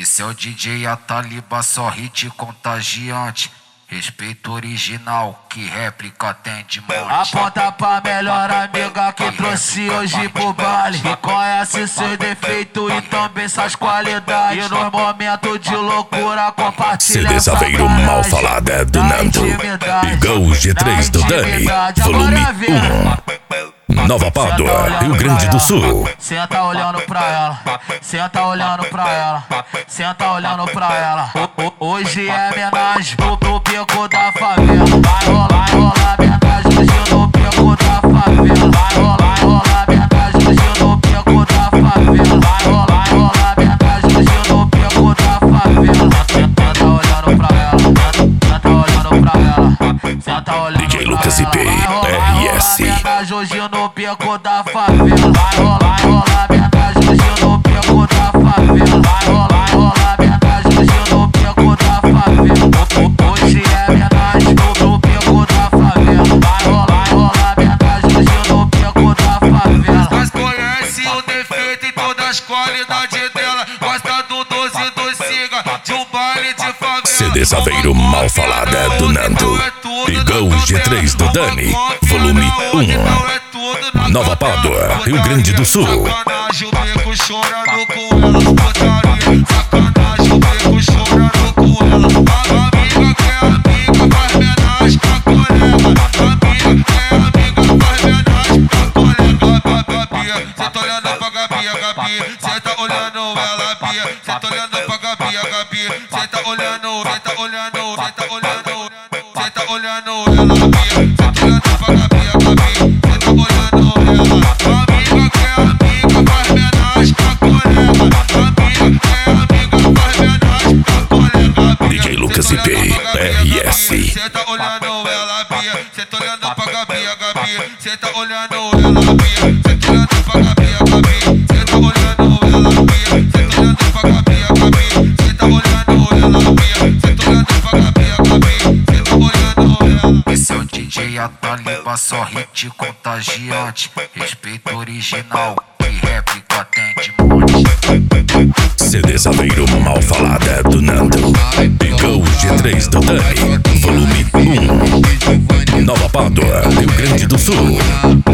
Esse é o DJ Ataliba, só hit contagiante. Respeito original, que réplica tem de monte. Aponta pra melhor amiga que trouxe hoje pro baile. E conhece seus defeitos e também suas qualidades. E nos momentos de loucura compartilha CD Saveiro Mal Falada do Nando e Gol G3 do Dani, volume 1. Nova Pádua, Rio Grande do Sul. Senta olhando pra ela, senta olhando pra ela, senta olhando pra ela. Hoje é homenagem no beco da favela. Vai rolar homenagem hoje no beco da favela. Vai rolar homenagem hoje no beco da favela. Vai rolar homenagem hoje no beco da favela. Senta olhando pra ela, senta olhando pra ela, senta olhando. DJ Lucas IP, RS. Hoje no beco da favela. Vai rolar homenagem hoje no beco da favela. Vai rolar homenagem hoje no beco da favela. Hoje é homenagem no beco da favela. Vai rolar homenagem hoje no beco da favela. Mas conhece o defeito e todas as qualidades dela. Gosta do 12 do Siga, de um baile de favela. CD Saveiro Mal Falada do Nando e Gol G3 do Dani, volume 1. Nova Pádua, Rio Grande do Sul. Sacanagem, o beco chorando com ela. Putaria, sacanagem, o beco chorando com ela. A amiga que é amiga faz homenagem pra colega. Amiga que é amiga faz homenagem pra colega. Gabi, cê tá olhando pra Gabi, Gabi. Cê tá olhando ela, Bia. Cê tá olhando pra Gabi, Gabi. Cê tá olhando, cê tá olhando, cê tá olhando. Cê tá olhando ela, Bia. Cê tá olhando pra Gabi, Gabi. Cê tá olhando ela. Amiga que é amiga faz homenagem pra colega. Amiga que é amiga faz homenagem pra colega. DJ Lucas IP, RS. Cê tá olhando ela, Bia. Cê tá olhando pra Gabi, Gabi. Cê tá olhando ela, Bia. Cê tá olhando pra Gabi, Gabi. Cê tá olhando ela, Bia. Cê tá olhando pra Gabi, Gabi. Cê tá olhando ela, Bia. Cê tá olhando pra Gabi, Gabi. Cê tá olhando ela. Esse é o DJ Ataliba, só hit contagiante. Respeito original, que réplica tem de monte. CD Saveiro Mal Falada do Nando e Gol G3 do Dani, volume 1. Nova Pádua, Rio Grande do Sul.